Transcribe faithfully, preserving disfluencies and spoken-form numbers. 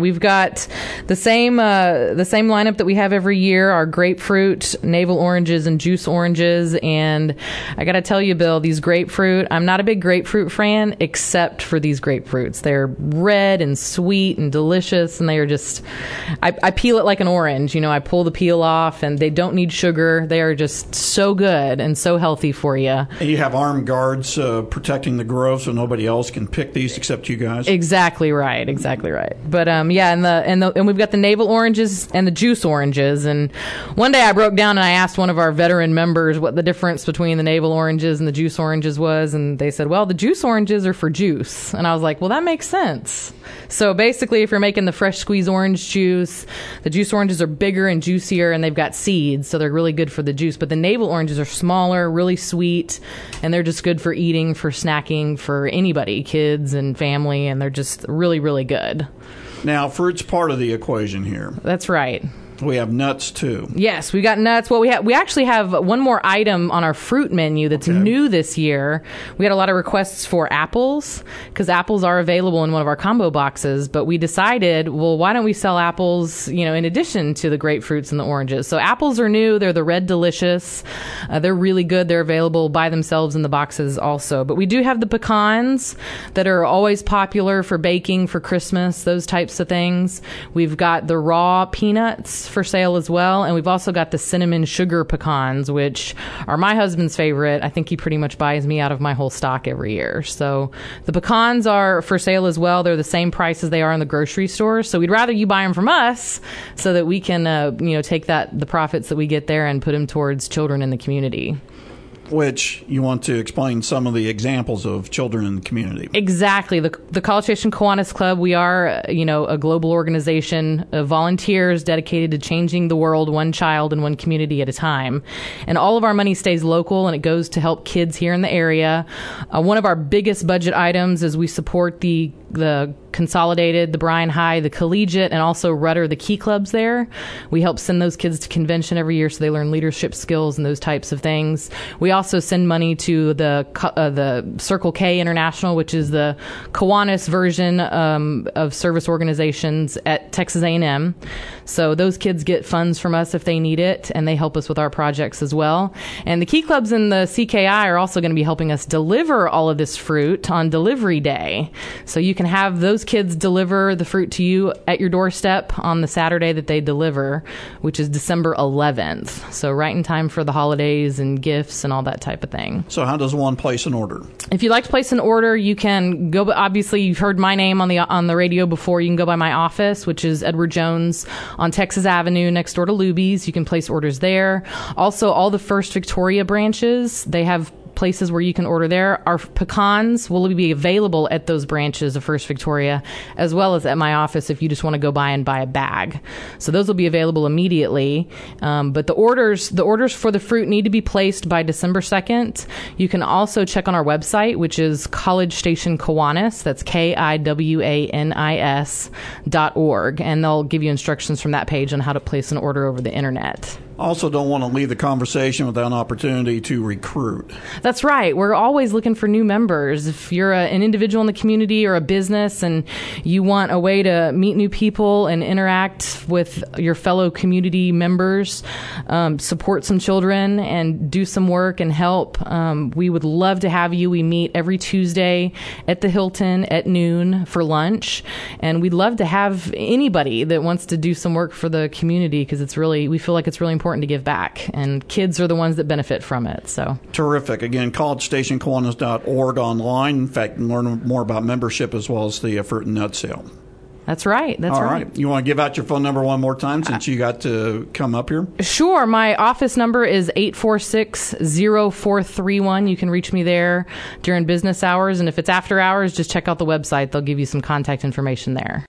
We've got the same uh, the same lineup that we have every year, our grapefruit, navel oranges, and juice oranges. And I got to tell you, Bill, these grapefruit, I'm not a big grapefruit fan, except for these grapefruits. They're red and sweet and delicious, and they are just, I, I peel it like an orange. You know, I pull the peel off, and they don't need sugar. They are just so good and so healthy for you. And you have armed guards uh, protecting the grove so nobody else can pick these except you guys? Exactly right. Exactly right. But um, yeah, and the and the and we've got the navel oranges and the juice oranges. And one day I broke down and I asked one of our veteran members what the difference between the navel oranges and the juice oranges was, and they said, "Well, the juice oranges are for juice." And I was like, "Well, that makes sense." So basically, if you're making the fresh squeeze orange juice, the juice oranges are bigger and juicier, and they've got seeds, so they're really good for the juice. But the navel oranges are smaller, really sweet, and they're just good for eating, for snacking, for anybody, kids and family, and they're just really, really good. Now, fruit's part of the equation here. That's right. We have nuts, too. Yes, we got nuts. Well, we have we actually have one more item on our fruit menu that's okay. new this year. We had a lot of requests for apples, because apples are available in one of our combo boxes, but we decided, well, why don't we sell apples, you know, in addition to the grapefruits and the oranges? So apples are new. They're the Red Delicious. Uh, they're really good. They're available by themselves in the boxes also. But we do have the pecans that are always popular for baking for Christmas, those types of things. We've got the raw peanuts for sale as well, and we've also got the cinnamon sugar pecans, which are my husband's favorite. I think he pretty much buys me out of my whole stock every year. So the pecans are for sale as well. They're the same price as they are in the grocery store, so we'd rather you buy them from us so that we can uh, you know take that the profits that we get there and put them towards children in the community. Which you want to explain some of the examples of children in the community. Exactly. The the College Station Kiwanis Club, we are, you know, a global organization of volunteers dedicated to changing the world one child and one community at a time. And all of our money stays local, and it goes to help kids here in the area. Uh, one of our biggest budget items is we support the the Consolidated, the Bryan High, the Collegiate, and also Rudder, the Key Clubs there. We help send those kids to convention every year so they learn leadership skills and those types of things. We also send money to the uh, the Circle K International, which is the Kiwanis version um, of service organizations at Texas A and M. So those kids get funds from us if they need it, and they help us with our projects as well. And the Key Clubs and the C K I are also going to be helping us deliver all of this fruit on delivery day. So you can have those kids deliver the fruit to you at your doorstep on the Saturday that they deliver, which is December eleventh. So right in time for the holidays and gifts and all that type of thing. So how does one place an order? If you'd like to place an order, you can go, obviously you've heard my name on the on the radio before. You can go by my office, which is Edward Jones on Texas Avenue next door to Luby's. You can place orders there. Also, all the First Victoria branches, they have places where you can order there. Our pecans will be available at those branches of First Victoria, as well as at my office if you just want to go by and buy a bag. So those will be available immediately. Um, but the orders, the orders for the fruit need to be placed by December second. You can also check on our website, which is College Station Kiwanis. That's K I W A N I S dot org. And they'll give you instructions from that page on how to place an order over the internet. Also don't want to leave the conversation without an opportunity to recruit. That's right. We're always looking for new members. If you're a, an individual in the community or a business and you want a way to meet new people and interact with your fellow community members, um, support some children and do some work and help, um, we would love to have you. We meet every Tuesday at the Hilton at noon for lunch. And we'd love to have anybody that wants to do some work for the community, because it's really, we feel like it's really important to give back, and kids are the ones that benefit from it. So terrific. Again, college station kiwanis dot org online. In fact, you can learn more about membership as well as the uh, fruit and nut sale. That's right. That's All right. right. You want to give out your phone number one more time since you got to come up here? Sure. My office number is eight four six, zero four three one. You can reach me there during business hours, and if it's after hours, just check out the website. They'll give you some contact information there.